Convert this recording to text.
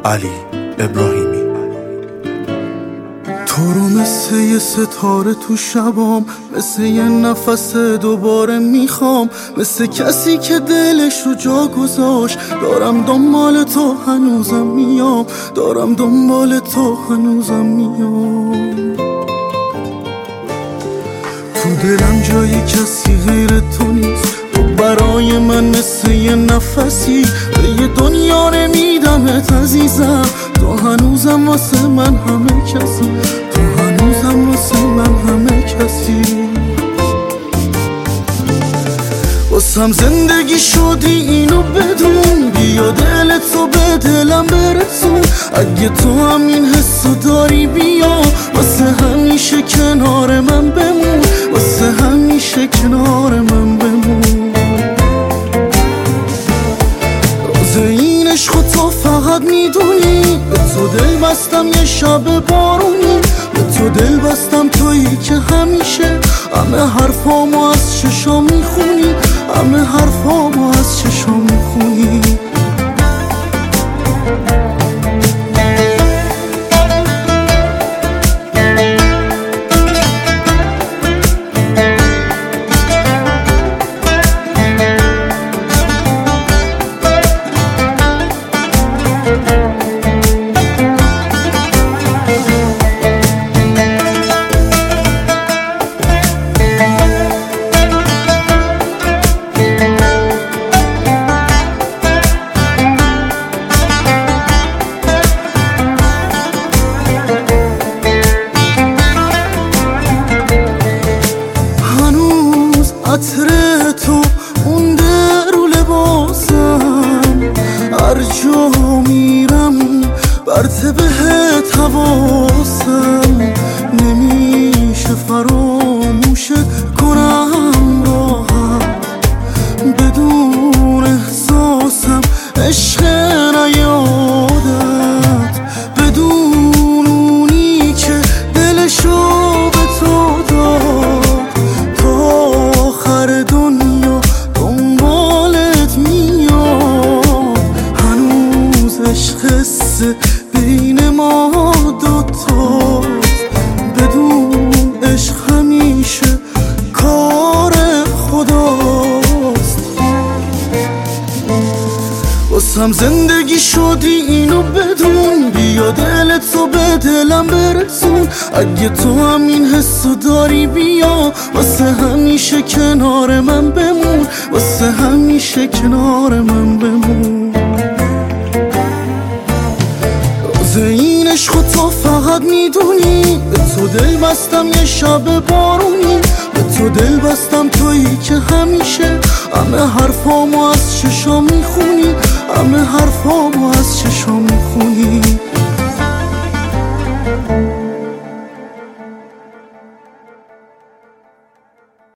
علی ابراهیمی. تو رو مثل یه ستاره تو شبام، مثل یه نفس دوباره میخوام، مثل کسی که دلش رو جا گذاشت. دارم دنبال تو هنوزم میام، دارم دنبال تو هنوزم میام. تو دلم جای کسی غیر تو نیست، تو برای من مثل یه نفسی. به یه دنیا نمیدمت عزیزم، تو هنوزم واسه من همه کسی، تو هنوزم واسه من همه کسی. واسم زندگی شدی اینو بدون، بیا دلتو به دلم برسون. اگه تو همین حسو داری بیا، واسه همیشه کنار من بمون، واسه همیشه کنار من بمون. راز این عشق تو فقط میدونی، به تو دل بستم یه شب بارونی، به تو دل بستم تویی که همیشه همه حرفامو از چشام میخونی، همه حرفامو از چشام میخونی. عطر تو مونده رو لباسم، هر جا میرم برته بهت حواسم. نمیشه فراموشت کنم راحت، بدون احساسم عشق نیادت، بدون اونی که دلشو به تو داد. دنیا دنبالت میاد، هنوز عشق قصه بین ما دوتاست، بدون عشق همیشه کار خداست. واسم زندگی شدی اینو بدون، بیا دلتو به دلم برسون. اگه تو همین حسو داری بیا، واسه همیشه کنار من بمون، واسه همیشه کنار من بمون. راز این عشق تو فقط میدونی، به تو دل بستم یه شب بارونی، به تو دل بستم تویی که همیشه همه حرفامو از چشام میخونی، همه حرفامو از